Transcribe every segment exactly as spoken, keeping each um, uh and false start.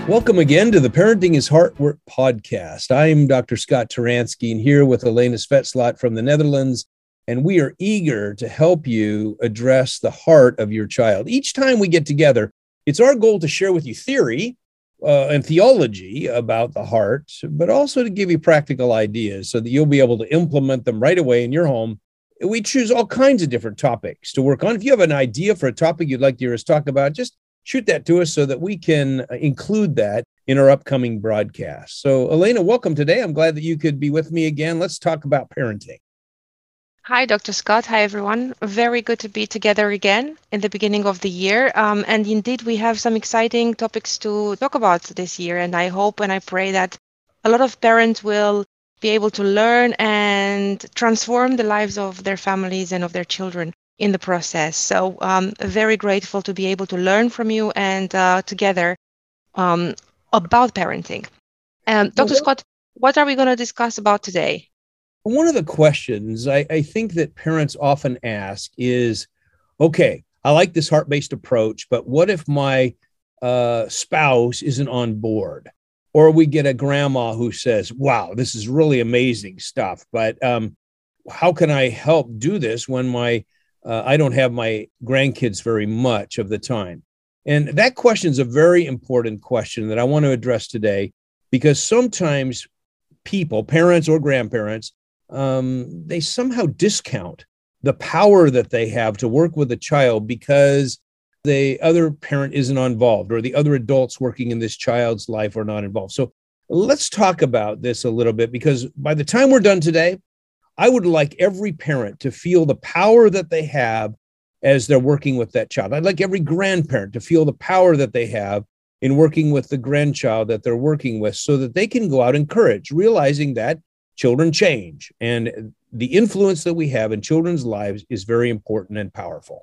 Welcome again to the Parenting is Hard Work podcast. I'm Doctor Scott Turansky and here with Elena Svetslot from the Netherlands, and we are eager to help you address the heart of your child. Each time we get together, it's our goal to share with you theory uh, and theology about the heart, but also to give you practical ideas so that you'll be able to implement them right away in your home. We choose all kinds of different topics to work on. If you have an idea for a topic you'd like to hear us talk about, just shoot that to us so that we can include that in our upcoming broadcast. So, Elena, welcome today. I'm glad that you could be with me again. Let's talk about parenting. Hi, Doctor Scott. Hi, everyone. Very good to be together again in the beginning of the year. Um, and indeed, we have some exciting topics to talk about this year. And I hope and I pray that a lot of parents will be able to learn and transform the lives of their families and of their children in the process. So um, very grateful to be able to learn from you and uh, together um, about parenting. Um, Doctor Scott, what are we going to discuss about today? One of the questions I, I think that parents often ask is, okay, I like this heart-based approach, but what if my uh, spouse isn't on board? Or we get a grandma who says, wow, this is really amazing stuff, but um, how can I help do this when my Uh, I don't have my grandkids very much of the time? And that question is a very important question that I want to address today, because sometimes people, parents or grandparents, um, they somehow discount the power that they have to work with a child because the other parent isn't involved or the other adults working in this child's life are not involved. So let's talk about this a little bit, because by the time we're done today, I would like every parent to feel the power that they have as they're working with that child. I'd like every grandparent to feel the power that they have in working with the grandchild that they're working with, so that they can go out and encourage, realizing that children change and the influence that we have in children's lives is very important and powerful.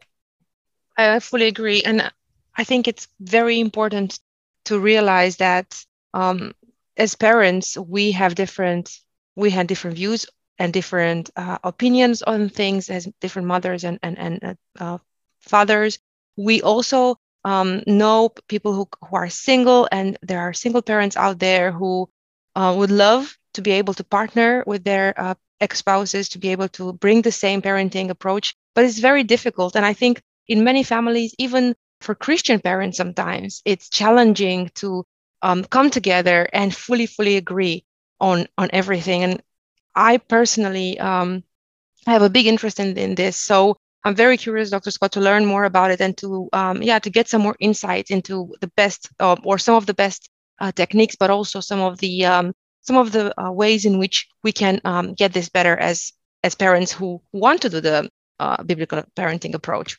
I fully agree. And I think it's very important to realize that um, as parents, we have different, we have different views and different uh, opinions on things as different mothers and, and, and uh, fathers. We also um, know people who, who are single, and there are single parents out there who uh, would love to be able to partner with their uh, ex-spouses to be able to bring the same parenting approach, but it's very difficult. And I think in many families, even for Christian parents, sometimes it's challenging to um, come together and fully, fully agree on, on everything. And I personally um, have a big interest in, in this. So I'm very curious, Doctor Scott, to learn more about it and to, um, yeah, to get some more insight into the best uh, or some of the best uh, techniques, but also some of the um, some of the uh, ways in which we can um, get this better as as parents who want to do the uh, biblical parenting approach.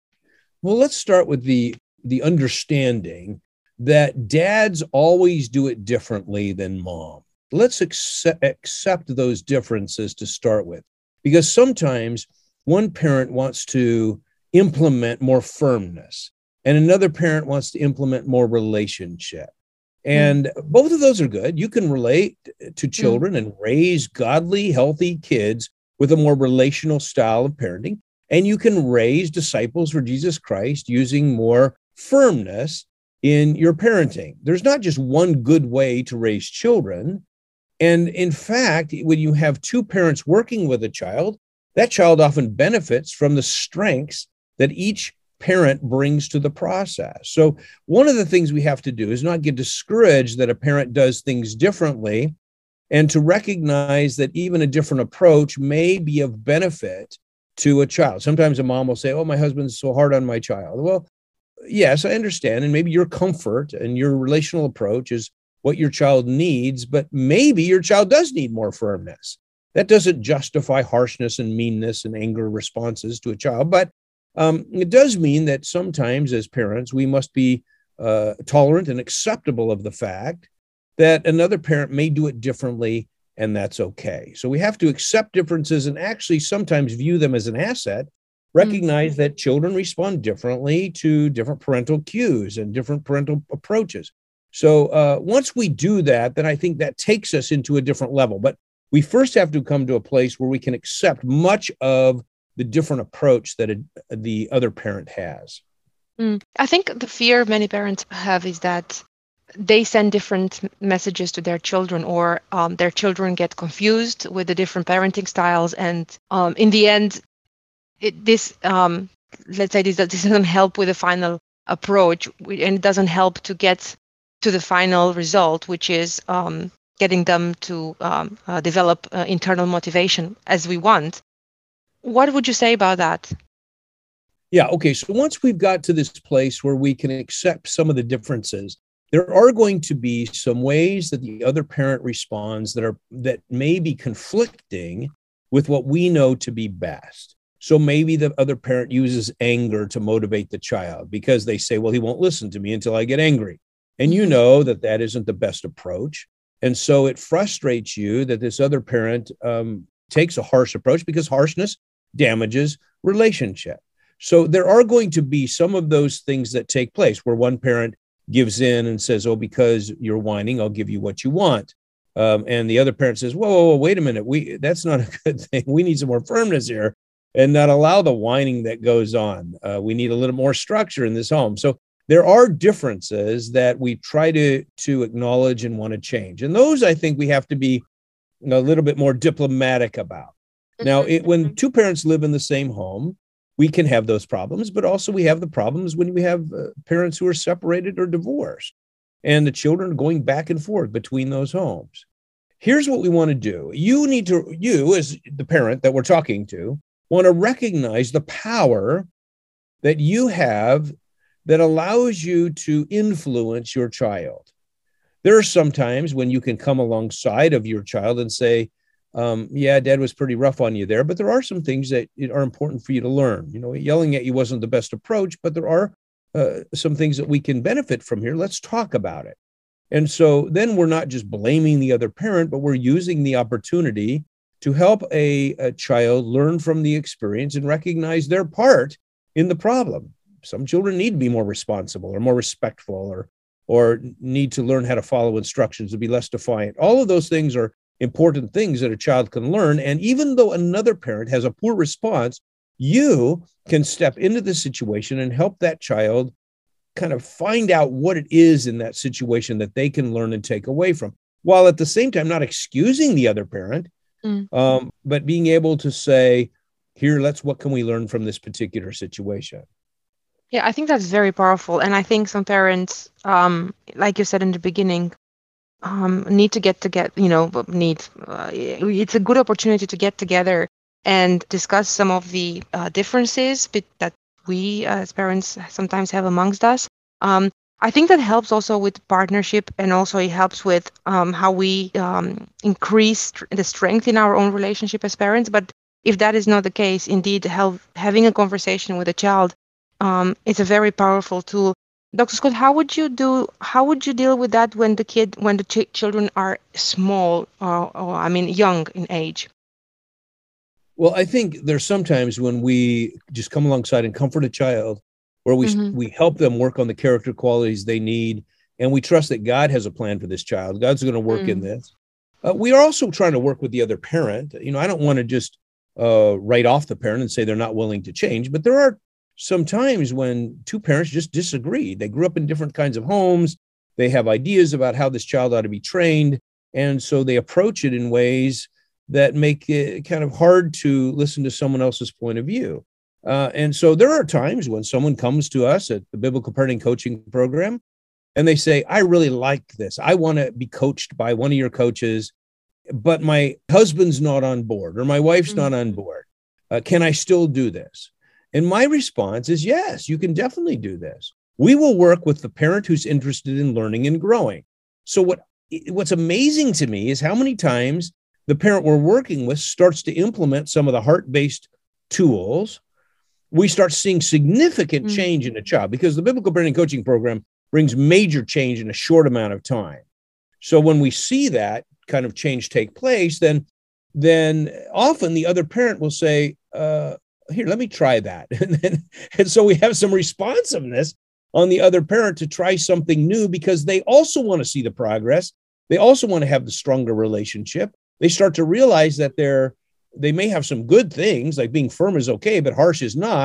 Well, let's start with the the understanding that dads always do it differently than mom. Let's accept, accept those differences to start with, because sometimes one parent wants to implement more firmness and another parent wants to implement more relationship. And mm. both of those are good. You can relate to children mm. and raise godly, healthy kids with a more relational style of parenting. And you can raise disciples for Jesus Christ using more firmness in your parenting. There's not just one good way to raise children. And in fact, when you have two parents working with a child, that child often benefits from the strengths that each parent brings to the process. So one of the things we have to do is not get discouraged that a parent does things differently, and to recognize that even a different approach may be of benefit to a child. Sometimes a mom will say, oh, my husband's so hard on my child. Well, yes, I understand. And maybe your comfort and your relational approach is what your child needs, but maybe your child does need more firmness. That doesn't justify harshness and meanness and anger responses to a child, but um, it does mean that sometimes as parents, we must be uh, tolerant and acceptable of the fact that another parent may do it differently, and that's okay. So we have to accept differences and actually sometimes view them as an asset, recognize mm-hmm. that children respond differently to different parental cues and different parental approaches. So uh, once we do that, then I think that takes us into a different level. But we first have to come to a place where we can accept much of the different approach that a, the other parent has. Mm. I think the fear many parents have is that they send different messages to their children, or um, their children get confused with the different parenting styles. And um, in the end, it, this, um, let's say this, this doesn't help with the final approach, and it doesn't help to get to the final result, which is um, getting them to um, uh, develop uh, internal motivation as we want. What would you say about that? Yeah, okay. So once we've got to this place where we can accept some of the differences, there are going to be some ways that the other parent responds that are that may be conflicting with what we know to be best. So maybe the other parent uses anger to motivate the child because they say, well, he won't listen to me until I get angry. And you know that that isn't the best approach. And so it frustrates you that this other parent um, takes a harsh approach, because harshness damages relationship. So there are going to be some of those things that take place where one parent gives in and says, oh, because you're whining, I'll give you what you want. Um, and the other parent says, whoa, whoa, whoa, wait a minute. We that's not a good thing. We need some more firmness here and not allow the whining that goes on. Uh, we need a little more structure in this home. So there are differences that we try to, to acknowledge and want to change. And those, I think, we have to be a little bit more diplomatic about. Now, it, when two parents live in the same home, we can have those problems, but also we have the problems when we have uh, parents who are separated or divorced, and the children are going back and forth between those homes. Here's what we want to do. You need to, you as the parent that we're talking to, want to recognize the power that you have that allows you to influence your child. There are some times when you can come alongside of your child and say, um, yeah, Dad was pretty rough on you there, but there are some things that are important for you to learn. You know, yelling at you wasn't the best approach, but there are uh, some things that we can benefit from here. Let's talk about it. And so then we're not just blaming the other parent, but we're using the opportunity to help a, a child learn from the experience and recognize their part in the problem. Some children need to be more responsible or more respectful, or or need to learn how to follow instructions, to be less defiant. All of those things are important things that a child can learn. And even though another parent has a poor response, you can step into the situation and help that child kind of find out what it is in that situation that they can learn and take away from, while at the same time not excusing the other parent, mm. um, but being able to say, here, let's, what can we learn from this particular situation? Yeah, I think that's very powerful. And I think some parents, um, like you said in the beginning, um, need to get together, you know, need, uh, it's a good opportunity to get together and discuss some of the uh, differences that we uh, as parents sometimes have amongst us. Um, I think that helps also with partnership, and also it helps with um, how we um, increase the strength in our own relationship as parents. But if that is not the case, indeed, help, having a conversation with a child Um, it's a very powerful tool. Doctor Scott, how would you do? How would you deal with that when the kid, when the ch- children are small, or, or I mean, young in age? Well, I think there's sometimes when we just come alongside and comfort a child, where we mm-hmm. we help them work on the character qualities they need, and we trust that God has a plan for this child. God's going to work mm. in this. Uh, we are also trying to work with the other parent. You know, I don't want to just uh, write off the parent and say they're not willing to change, but there are sometimes when two parents just disagree. They grew up in different kinds of homes. They have ideas about how this child ought to be trained. And so they approach it in ways that make it kind of hard to listen to someone else's point of view. Uh, and so there are times when someone comes to us at the Biblical Parenting Coaching Program and they say, I really like this. I want to be coached by one of your coaches, but my husband's not on board, or my wife's mm-hmm. not on board. Uh, can I still do this? And my response is, yes, you can definitely do this. We will work with the parent who's interested in learning and growing. So what what's amazing to me is how many times the parent we're working with starts to implement some of the heart-based tools. We start seeing significant mm-hmm. change in a child, because the Biblical Parenting Coaching Program brings major change in a short amount of time. So when we see that kind of change take place, then, then often the other parent will say, uh, here, let me try that. And, then, and so we have some responsiveness on the other parent to try something new, because they also want to see the progress. They also want to have the stronger relationship. They start to realize that they're, they may have some good things, like being firm is okay, but harsh is not.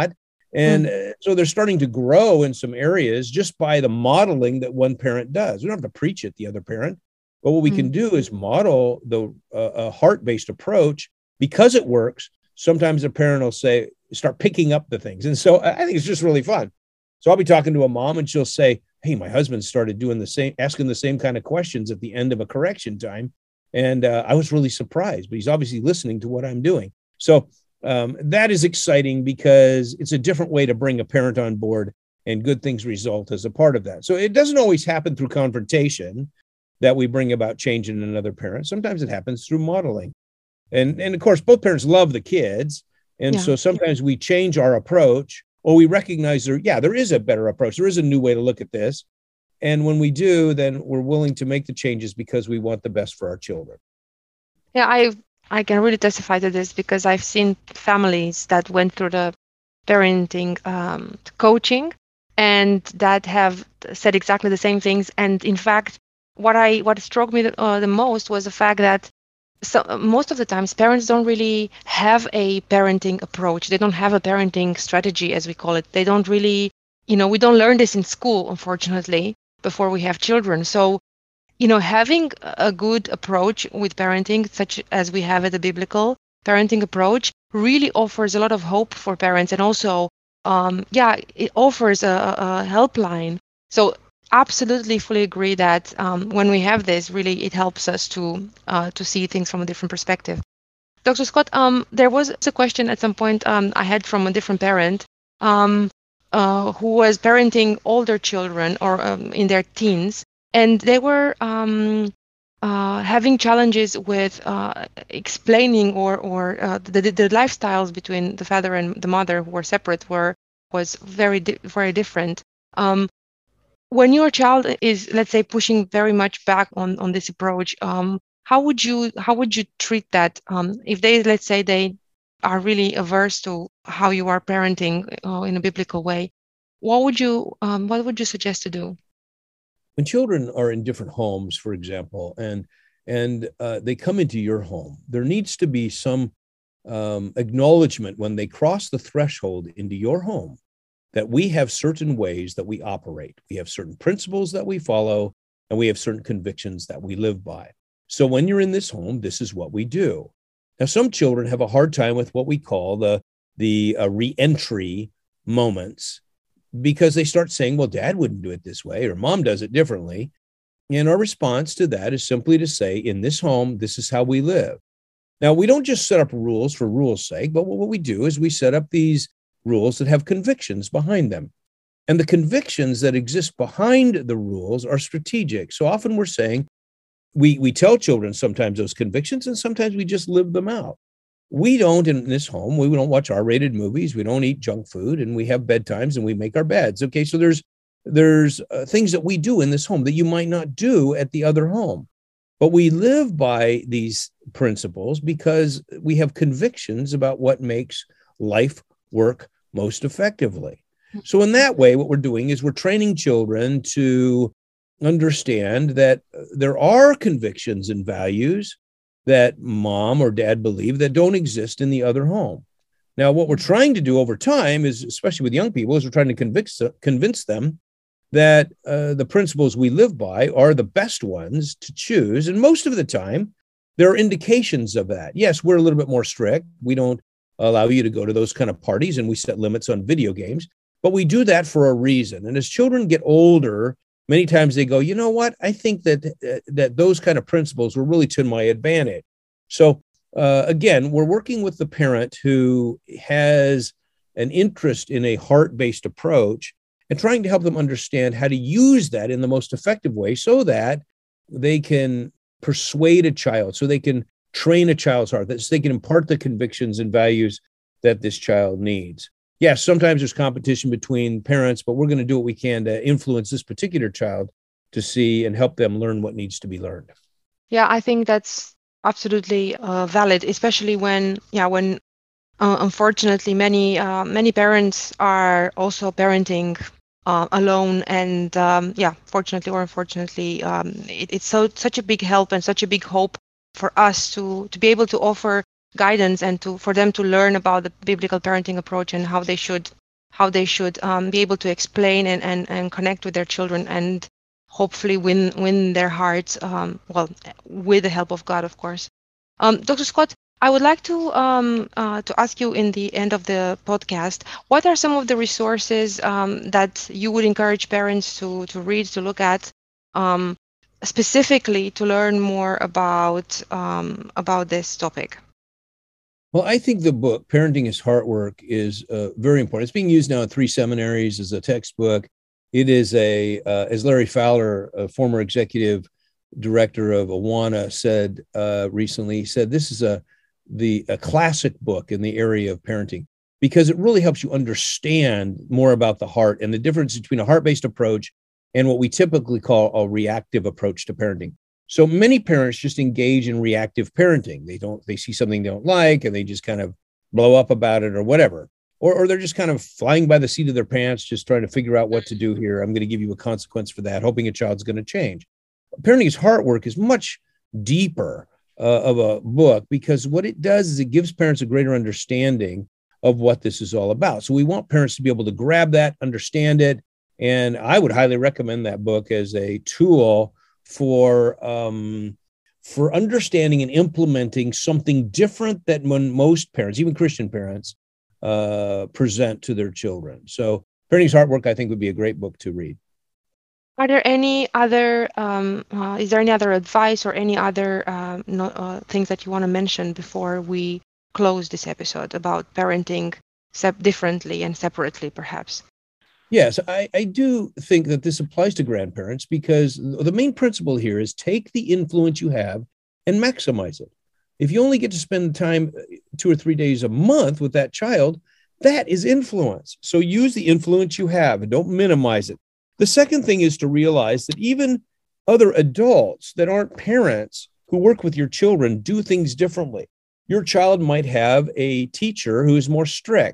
And Mm. uh, so they're starting to grow in some areas just by the modeling that one parent does. We don't have to preach at the other parent, but what we Mm. can do is model the uh, a heart-based approach because it works. Sometimes a parent will say, start picking up the things. And so I think it's just really fun. So I'll be talking to a mom and she'll say, hey, my husband started doing the same, asking the same kind of questions at the end of a correction time. And uh, I was really surprised, but he's obviously listening to what I'm doing. So um, that is exciting because it's a different way to bring a parent on board, and good things result as a part of that. So it doesn't always happen through confrontation that we bring about change in another parent. Sometimes it happens through modeling. And, and of course, both parents love the kids. And Yeah. so sometimes we change our approach, or we recognize there, yeah, there is a better approach. There is a new way to look at this. And when we do, then we're willing to make the changes because we want the best for our children. Yeah, I I can really testify to this because I've seen families that went through the parenting um, coaching and that have said exactly the same things. And in fact, what I what struck me the, uh, the most was the fact that so most of the times parents don't really have a parenting approach. They don't have a parenting strategy, as we call it. They don't really, you know, we don't learn this in school, unfortunately, before we have children. So you know, having a good approach with parenting, such as we have at the biblical parenting approach, really offers a lot of hope for parents. And also, um, yeah, it offers a, a helpline. So absolutely fully agree that um, when we have this, really, it helps us to uh, to see things from a different perspective. Doctor Scott, um, there was a question at some point um, I had from a different parent um, uh, who was parenting older children or um, in their teens, and they were um, uh, having challenges with uh, explaining or or uh, the, the the lifestyles between the father and the mother who were separate were was very di- very different. Um, when your child is, let's say, pushing very much back on on this approach, um, how would you how would you treat that? Um, if they, let's say, they are really averse to how you are parenting uh, in a biblical way, what would you um, what would you suggest to do? When children are in different homes, for example, and and uh, they come into your home, there needs to be some um, acknowledgement when they cross the threshold into your home that we have certain ways that we operate. We have certain principles that we follow, and we have certain convictions that we live by. So when you're in this home, this is what we do. Now, some children have a hard time with what we call the, the uh, re-entry moments because they start saying, well, dad wouldn't do it this way, or mom does it differently. And our response to that is simply to say, in this home, this is how we live. Now, we don't just set up rules for rules' sake, but what we do is we set up these rules that have convictions behind them. And the convictions that exist behind the rules are strategic. So often we're saying, we, we tell children sometimes those convictions, and sometimes we just live them out. We don't, in this home, we don't watch R-rated movies, we don't eat junk food, and we have bedtimes and we make our beds. Okay, so there's there's uh, things that we do in this home that you might not do at the other home. But we live by these principles because we have convictions about what makes life work most effectively. So in that way, what we're doing is we're training children to understand that there are convictions and values that mom or dad believe that don't exist in the other home. Now, what we're trying to do over time is, especially with young people, is we're trying to convince, convince them that uh, the principles we live by are the best ones to choose. And most of the time, there are indications of that. Yes, we're a little bit more strict. We don't allow you to go to those kind of parties, and we set limits on video games, but we do that for a reason. And as children get older, many times they go, you know what, I think that uh, that those kind of principles were really to my advantage. So uh, again, we're working with the parent who has an interest in a heart-based approach and trying to help them understand how to use that in the most effective way so that they can persuade a child, so they can train a child's heart, that so they can impart the convictions and values that this child needs. Yes, sometimes there's competition between parents, but we're going to do what we can to influence this particular child to see and help them learn what needs to be learned. Yeah, I think that's absolutely uh, valid, especially when, yeah, when uh, unfortunately many uh, many parents are also parenting uh, alone, and um, yeah, fortunately or unfortunately, um, it, it's so such a big help and such a big hope for us to to be able to offer guidance and to for them to learn about the biblical parenting approach and how they should how they should um, be able to explain and, and, and connect with their children and hopefully win win their hearts, um, well, with the help of God, of course. Um, Doctor Scott, I would like to um, uh, to ask you in the end of the podcast, what are some of the resources um, that you would encourage parents to to read, to look at, um, specifically to learn more about um, about this topic? Well, I think the book, Parenting is Heart Work, is uh, very important. It's being used now in three seminaries as a textbook. It is a, uh, as Larry Fowler, a former executive director of Awana, said uh, recently, he said, this is a the a classic book in the area of parenting because it really helps you understand more about the heart and the difference between a heart-based approach and what we typically call a reactive approach to parenting. So many parents just engage in reactive parenting. They don't, they see something they don't like and they just kind of blow up about it or whatever. Or, or they're just kind of flying by the seat of their pants, just trying to figure out what to do here. I'm going to give you a consequence for that, hoping a child's going to change. Parenting is Heart Work is much deeper uh, of a book because what it does is it gives parents a greater understanding of what this is all about. So we want parents to be able to grab that, understand it. And I would highly recommend that book as a tool for um, for understanding and implementing something different than when most parents, even Christian parents, uh, present to their children. So Parenting's Heart Work, I think, would be a great book to read. Are there any other, um, uh, is there any other advice or any other uh, no, uh, things that you want to mention before we close this episode about parenting sep- differently and separately, perhaps? Yes, I, I do think that this applies to grandparents because the main principle here is take the influence you have and maximize it. If you only get to spend time two or three days a month with that child, that is influence. So use the influence you have and don't minimize it. The second thing is to realize that even other adults that aren't parents who work with your children do things differently. Your child might have a teacher who is more strict,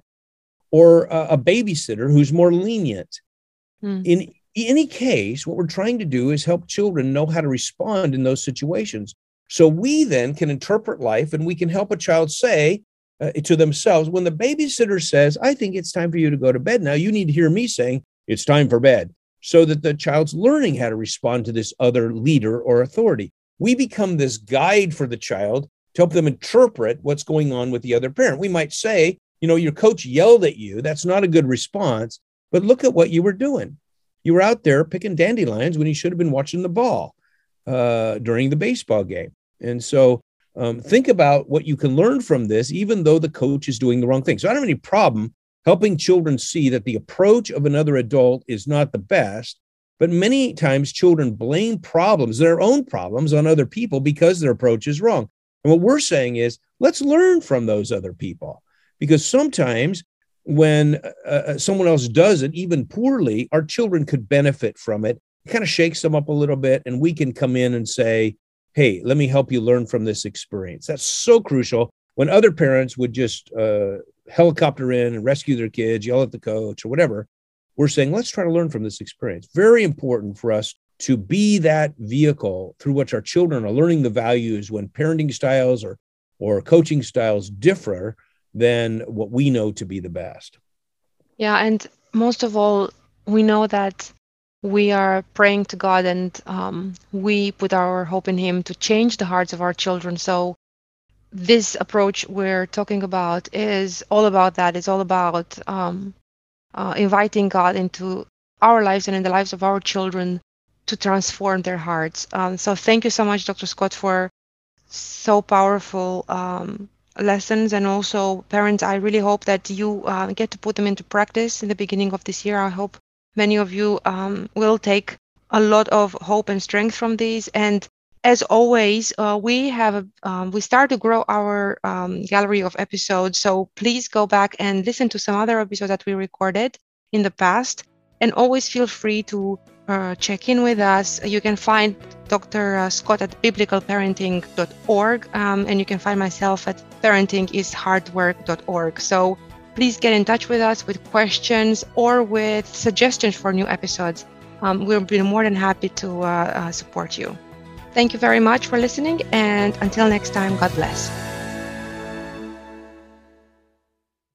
or a babysitter who's more lenient. Mm. In any case, what we're trying to do is help children know how to respond in those situations. So we then can interpret life and we can help a child say uh, to themselves, when the babysitter says, I think it's time for you to go to bed now, you need to hear me saying, it's time for bed, so that the child's learning how to respond to this other leader or authority. We become this guide for the child to help them interpret what's going on with the other parent. We might say, you know, your coach yelled at you. That's not a good response. But look at what you were doing. You were out there picking dandelions when you should have been watching the ball uh, during the baseball game. And so um, think about what you can learn from this, even though the coach is doing the wrong thing. So I don't have any problem helping children see that the approach of another adult is not the best. But many times children blame problems, their own problems, on other people because their approach is wrong. And what we're saying is, let's learn from those other people. Because sometimes when uh, someone else does it, even poorly, our children could benefit from it. It kind of shakes them up a little bit, and we can come in and say, hey, let me help you learn from this experience. That's so crucial. When other parents would just uh, helicopter in and rescue their kids, yell at the coach or whatever, we're saying, let's try to learn from this experience. Very important for us to be that vehicle through which our children are learning the values when parenting styles or, or coaching styles differ than what we know to be the best. Yeah, and most of all, we know that we are praying to God and um, we put our hope in Him to change the hearts of our children. So this approach we're talking about is all about that. It's all about um, uh, inviting God into our lives and in the lives of our children to transform their hearts. Um, so thank you so much, Doctor Scott, for so powerful um, lessons. And also, parents, I really hope that you uh, get to put them into practice in the beginning of this year. I hope many of you um, will take a lot of hope and strength from these. And as always, uh, we have a, um, we start to grow our um, gallery of episodes. So please go back and listen to some other episodes that we recorded in the past. And always feel free to uh, check in with us. You can find Doctor Scott at biblical parenting dot org, um, and you can find myself at parenting is hard work dot org. So please get in touch with us with questions or with suggestions for new episodes. Um, we'll be more than happy to uh, uh, support you. Thank you very much for listening, and until next time, God bless.